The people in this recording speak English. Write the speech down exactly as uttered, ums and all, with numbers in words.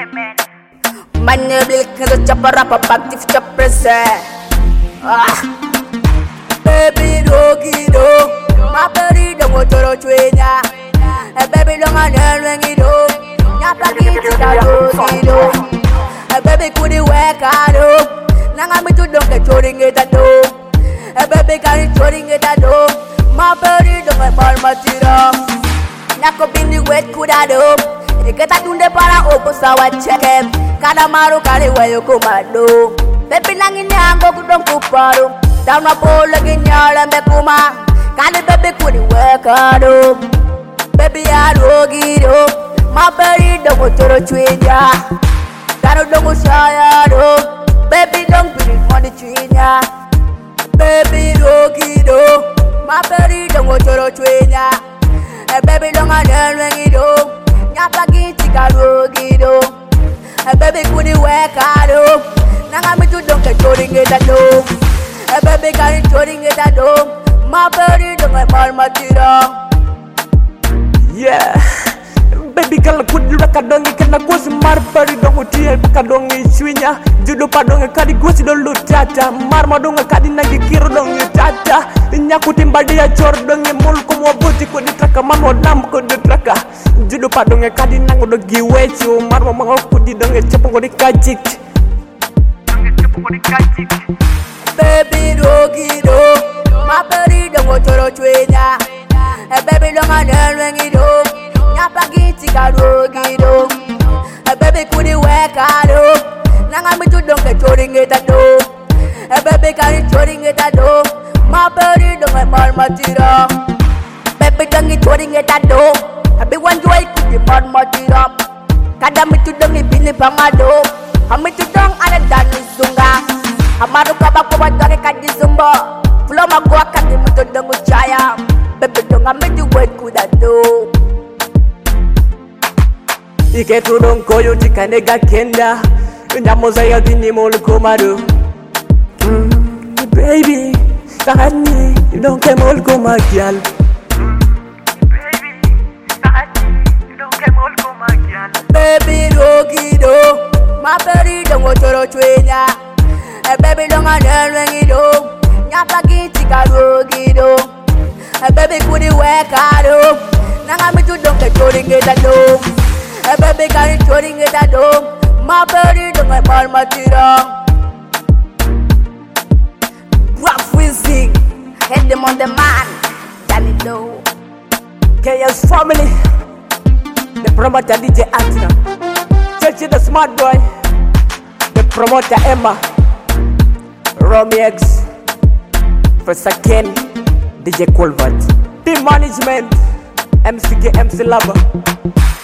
Manya bil kendo chapa rapa active chaprese. Ah, baby dogi do, my baby do go toro chwenya. A baby do ngane lwengi do, nyapa kiti da dogi do. A baby kudi weka do, nanga mitu do ke choringe da do. A baby kari choringe da do, my baby do my bal matira. Nako bindi wet kuda do, iketa tunde para opo sawa check. Kada maru kali wayo kumado. Baby nangi nyango kudong kuparu. Down my pole lagi nyala me kuma. Kali baby kudi weka do. Baby ya rogi do. My baby dongo toro chwinya. Kano dongo shaya do. Baby dong bidi money chwinya. Baby rogi do. My baby dongo toro chwinya. Eh baby donga nelwengi do. Nyapa giti ka rogi do. A baby kuni weka do, nanga mitu don't get choring it at do. A baby got choring it at do, my baby don't get mal matira. Yeah, baby girl could you rakadongi kana goes marbari dongo tiel pakadongi swinya. Judo padonga kadi gosi do lutata, marma donga kadi nagi kiro dongi tata. Nyaku timbadi ya chor dongi mul kumo buti ko ditraka manwa nam ko ditraka. Judo padonga kadi nango do giwecho marma mango kudi donge chapo ko dikajik. Donge chapo ko dikajik. Baby rogi do, my baby dongo toro chwenya. A baby donga nelwengi do, nyapa giti ka rogi do. A baby kudi weka do, nanga mitu donge choring it at do. A baby kari choring it at do, my baby donge mal matira. Baby donge choring it at do. Habi one joy kudi mal matira. Kada mitu donge bini pamado. Hamitu dong ada dani sunga. Hamaru kabak kwa donge kadi zumba. Flow magwa kadi mitu donge chaya. Baby donga mitu wet kuda do. Ike tudong koyo tikanega kenda. Nyamoza ya dini molu kumaru. Mm, baby, kahani you don't care molu kumagyal. Baby rogi do, my baby dongo toro chwenya. A baby donga nelwengi do, nyapa giti ka rogi do. A baby kudi weka do, nanga mitu donge choring it at do. A baby kari choring it at do, my baby donga mal matira. Rough whizzing, head them on the man, Danny do. K S family. The promoter D J Antina, Churchy the smart boy, the promoter Emma, Romy X, Professor Ken, D J Colvert, team management, M C K M C Lover.